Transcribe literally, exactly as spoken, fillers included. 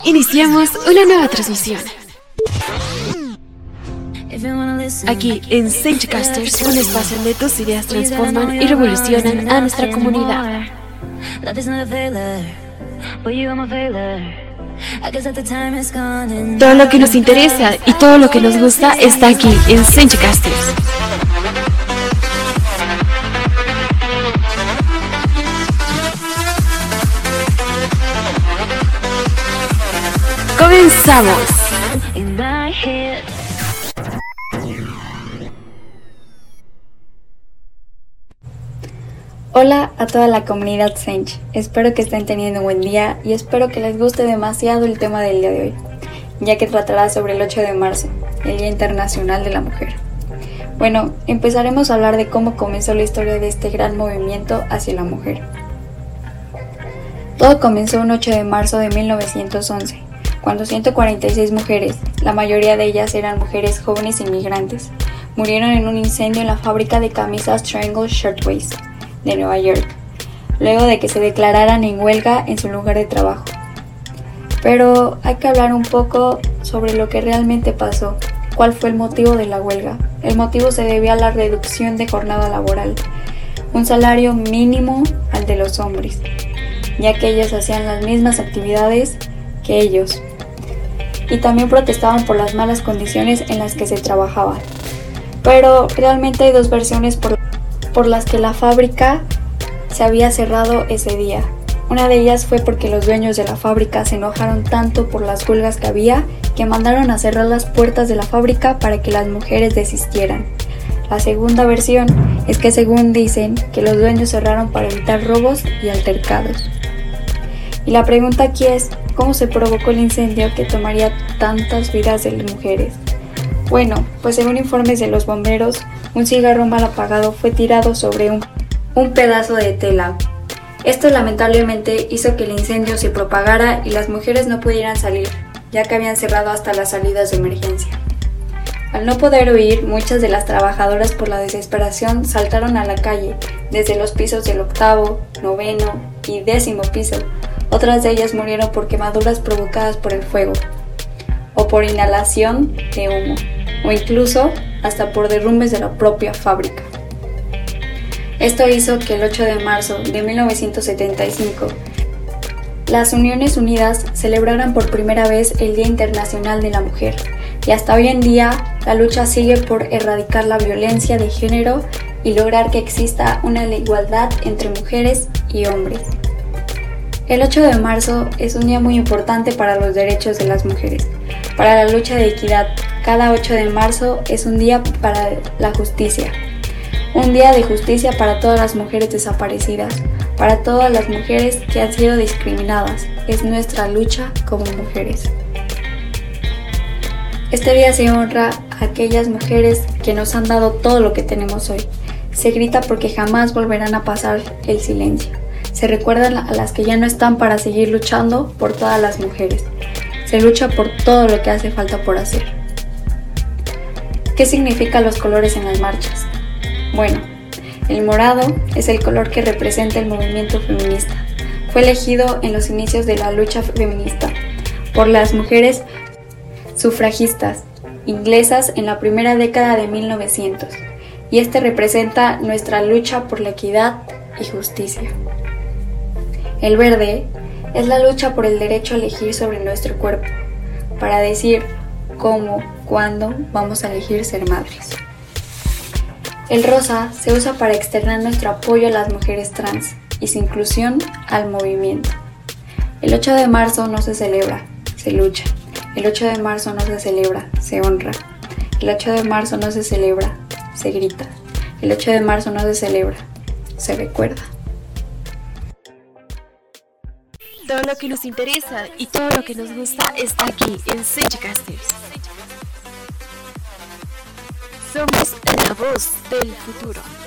Iniciamos una nueva transmisión. Aquí en Senchcasters, un espacio donde tus ideas transforman y revolucionan a nuestra comunidad. Todo lo que nos interesa y todo lo que nos gusta está aquí en Senchcasters. ¡Comenzamos! Hola a toda la comunidad Sench, espero que estén teniendo un buen día y espero que les guste demasiado el tema del día de hoy, ya que tratará sobre el ocho de marzo, el Día Internacional de la Mujer. Bueno, empezaremos a hablar de cómo comenzó la historia de este gran movimiento hacia la mujer. Todo comenzó un ocho de marzo de mil novecientos once, cuando ciento cuarenta y seis mujeres, la mayoría de ellas eran mujeres jóvenes inmigrantes, murieron en un incendio en la fábrica de camisas Triangle Shirtwaist de Nueva York, luego de que se declararan en huelga en su lugar de trabajo. Pero hay que hablar un poco sobre lo que realmente pasó. ¿Cuál fue el motivo de la huelga? El motivo se debía a la reducción de jornada laboral, un salario mínimo al de los hombres, ya que ellos hacían las mismas actividades que ellos, y también protestaban por las malas condiciones en las que se trabajaba. Pero realmente hay dos versiones por, por las que la fábrica se había cerrado ese día. Una de ellas fue porque los dueños de la fábrica se enojaron tanto por las huelgas que había que mandaron a cerrar las puertas de la fábrica para que las mujeres desistieran. La segunda versión es que, según dicen, que los dueños cerraron para evitar robos y altercados. Y la pregunta aquí es, ¿cómo se provocó el incendio que tomaría tantas vidas de las mujeres? Bueno, pues según informes de los bomberos, un cigarro mal apagado fue tirado sobre un, un pedazo de tela. Esto lamentablemente hizo que el incendio se propagara y las mujeres no pudieran salir, ya que habían cerrado hasta las salidas de emergencia. Al no poder huir, muchas de las trabajadoras por la desesperación saltaron a la calle, desde los pisos del octavo, noveno y décimo piso. Otras de ellas murieron por quemaduras provocadas por el fuego, o por inhalación de humo, o incluso hasta por derrumbes de la propia fábrica. Esto hizo que el ocho de marzo de mil novecientos setenta y cinco, las Naciones Unidas celebraran por primera vez el Día Internacional de la Mujer, y hasta hoy en día la lucha sigue por erradicar la violencia de género y lograr que exista una igualdad entre mujeres y hombres. El ocho de marzo es un día muy importante para los derechos de las mujeres, para la lucha de equidad. Cada ocho de marzo es un día para la justicia, un día de justicia para todas las mujeres desaparecidas, para todas las mujeres que han sido discriminadas. Es nuestra lucha como mujeres. Este día se honra a aquellas mujeres que nos han dado todo lo que tenemos hoy. Se grita porque jamás volverán a pasar el silencio. Se recuerdan a las que ya no están para seguir luchando por todas las mujeres. Se lucha por todo lo que hace falta por hacer. ¿Qué significan los colores en las marchas? Bueno, el morado es el color que representa el movimiento feminista. Fue elegido en los inicios de la lucha feminista por las mujeres sufragistas inglesas en la primera década de mil novecientos, y este representa nuestra lucha por la equidad y justicia. El verde es la lucha por el derecho a elegir sobre nuestro cuerpo, para decir cómo, cuándo vamos a elegir ser madres. El rosa se usa para externar nuestro apoyo a las mujeres trans y su inclusión al movimiento. El ocho de marzo no se celebra, se lucha. El ocho de marzo no se celebra, se honra. El ocho de marzo no se celebra, se grita. El ocho de marzo no se celebra, se recuerda. Todo lo que nos interesa y todo lo que nos gusta está aquí en Senchcasters. Somos la voz del futuro.